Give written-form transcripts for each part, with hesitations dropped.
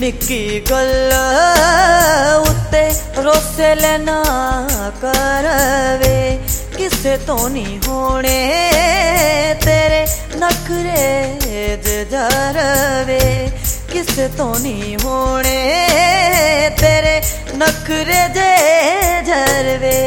निक्की गल उत्ते रोसे लेना करवे किसे तो नहीं होने तेरे नखरे जरवे किसे तो नहीं होने तेरे नखरे जे जरवे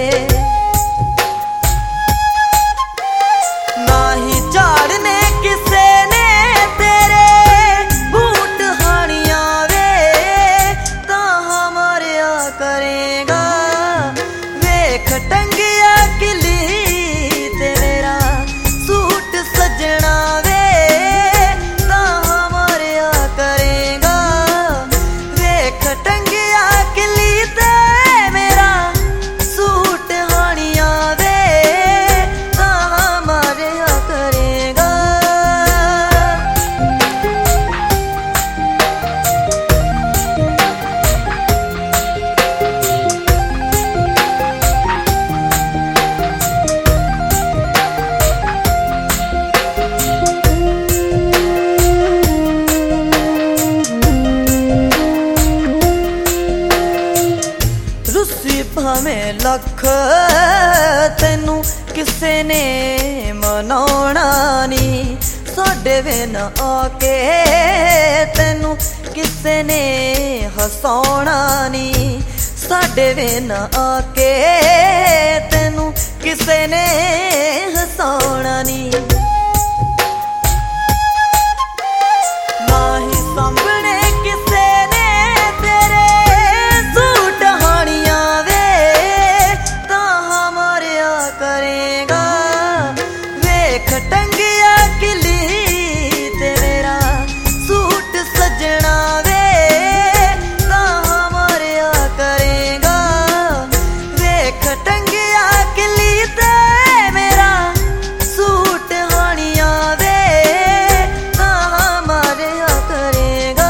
ना ही झाड़ने किसे ने तेरे बूट हानिया वे तां मरिया करेगा वेख टंगिया किली ते मेरा सूट सजना वे तां मरिया करेगा वेख टंगिया किली ते मेरा सूट हानिया वे तां मरिया करेगा। रुसी भावें लख तैनू किसे ने मनाउणा नी साडे विन आके तैनू किसे ने हसाउणा नी साडे विन आके तैनू किसे ने हसाउणा नी ना ही सामने किसे ने तेरे सूट हानिया वे तां मरिया करेगा वेख टंगिया किली ते मेरा सूट सजना वे तां मरिया करेगा वेख टंगिया किली ते मेरा सूट हानिया वे तां मरिया करेगा।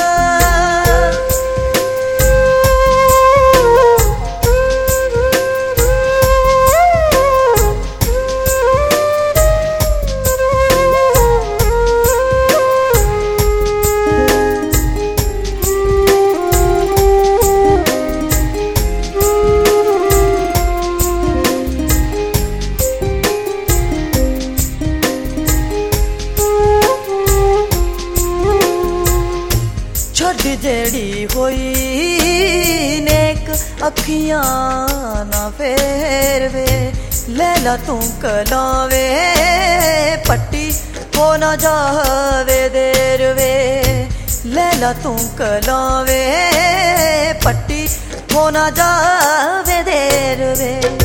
छड़ जेड़ी होई नेक अखियां ना फेरवे लैला तू कलावे पट्टी हो ना जावे देर वे लैला तू कलावे पट्टी हो ना जावे देर वे।